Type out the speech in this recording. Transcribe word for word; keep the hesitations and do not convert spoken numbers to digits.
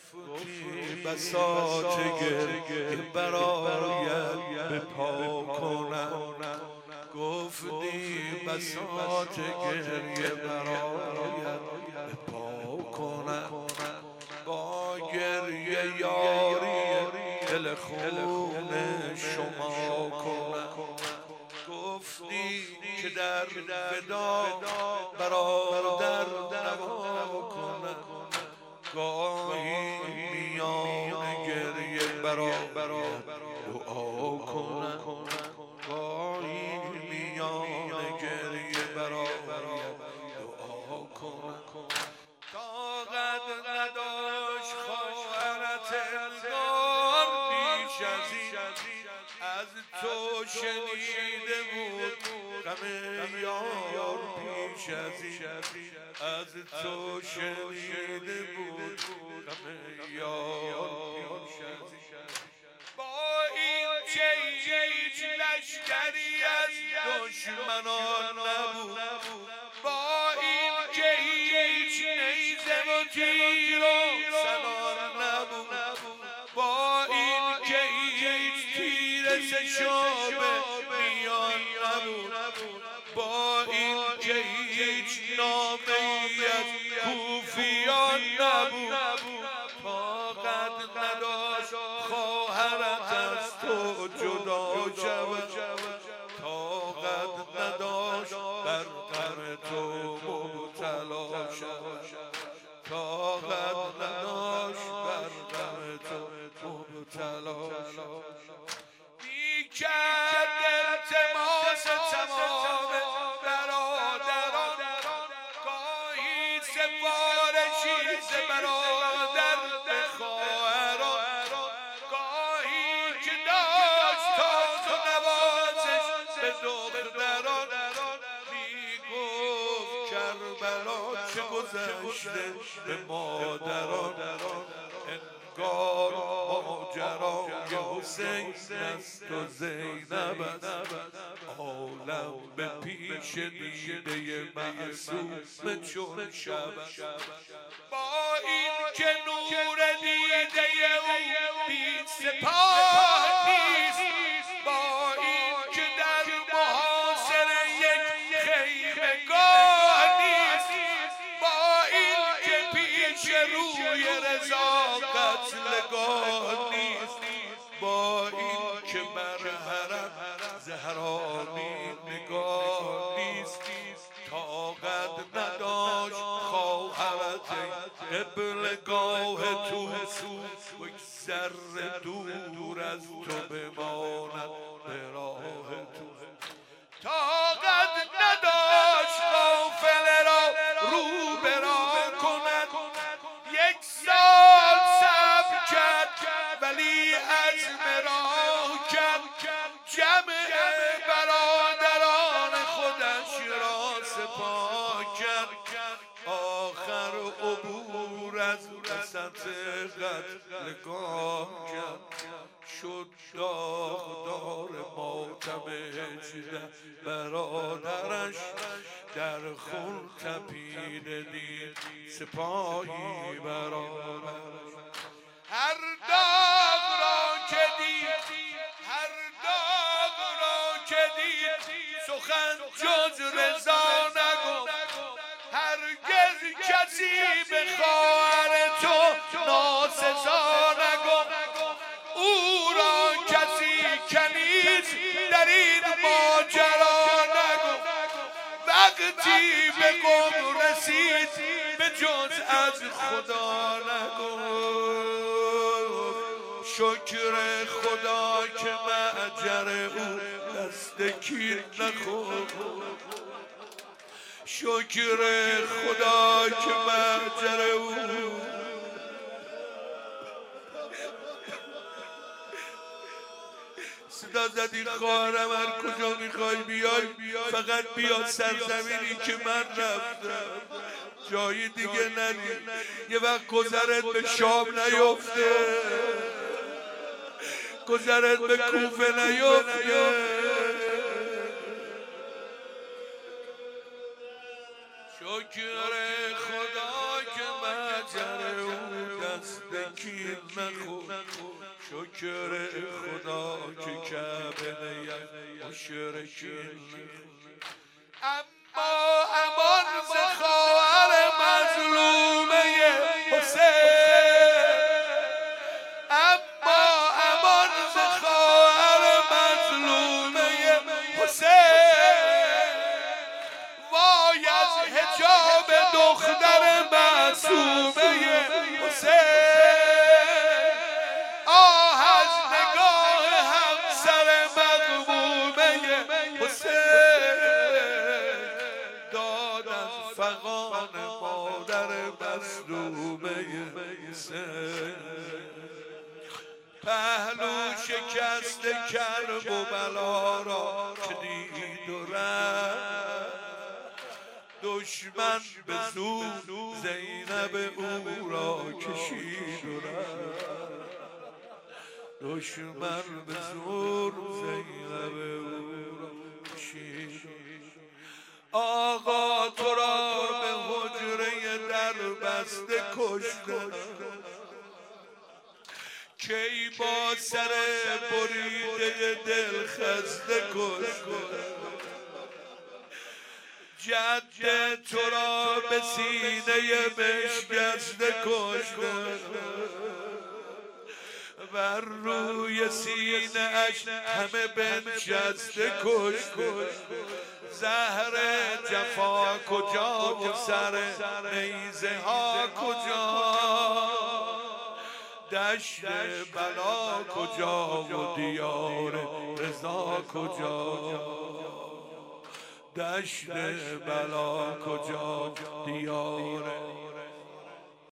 گفتی بساط گریه برایت به پا کنم، گفتی بساط گریه برایت به پا کنم، با گریه یاری دل خون شما کنم. گفتی که در ودا برادر نوا کنم، گاهی میان گریه برایت دعا کنم، گاهی میان گریه برایت دعا کنم. طاقت نداشت خواهرت انگار بیش از این، از تو شنیده بود غم یار پیش از این، از تو شنیده بود غم یار پیش از این. با این چه هیچ لشکری از دشمنان نبود، با این که هیچ نیزه و تیر و سنان نبود، با این که هیچ تیر سشاب میان نبود، با این که هیچ نامه‌ای از کوفیان نبود، طاقت نداشت خواهرت از تو جدا شود، طاقت نداشت بر غم تو مبتلا شود، طاقت نداشت بر غم تو مبتلا شود. میکرد التماس تمام برادران، گاهی سفارشی ز برادر به خواهران، گاهی که داشت تاج و نوازش به دختران، میگفت کربلا چه گذشته به مادران، انگار ماجرای حسین است و زینب است، عالم به پیش دیده معصوم چون شب. با این که نور دیده او بی سپاه نیست، با این که در محاصره یک خیمه‌گاه نیست، با این که پیش روی رضا قتلگاه نیست، با این که بر حرم زهرانی نگاه نیست، طاقت نداشت خواهرت قبلگاه تو و یک ذره دور از تو بماند به راه تو، طاقت نداشت قافله را رو به راه کند، یک سال صبر کرد ولی عزم راه کرد، جمع برادران خودش را سپاه کرد، آخر عبور از وسط قتلگاه کرد، شد داغدار ماتم هجده برادرش، در خون تپیده دید سپاهی برادرش. هر داغ را که دید، هر داغ را که دید، سخن جز رضا نگفت، هرگز کسی به خواهر تو ناسزا نگفت، او را کسی کنیز در این ماجرا نگفت، وقتی به قم رسید به جز از خدا نگفت، شکر خدا که معجر او دست کیر نخورد، شکر خدا که معجر او صدا زدی خواهرم هر کجا میخوای بیای، فقط بیا سرزمینی که من رفتم، جایی دیگه ندی، یه وقت گذرت به شام نیفته، گذرت به کوفه نیفته، شکر خدا که مجر او دست کین نخور شکر خدا که کعبه نیم مشرکین اما امان ز خواهر مظلومه حسین اما امان ز خواهر مظلومه حسین وای از حجاب دختر معصومه حسین آه از نگاه همسر مغمومه حسین داد از فغان مادر مظلومه حسین پهلو شکست کرب و بلا را که دید و رفت دشمن به زور زینب او را کشید و رفت دشمن به زور زینب او را کشید آقا تو را به حجره در بسته کشت کی با سر بریده دل خسته کشت جد تو را به سینه بشکسته کشت بر روی سینه اش همه بنشسته کشت زهر جفا کجا و سر نیزه ها کجا دشت بلا کجا و دیار رضا کجا دشت بلا کجا دیار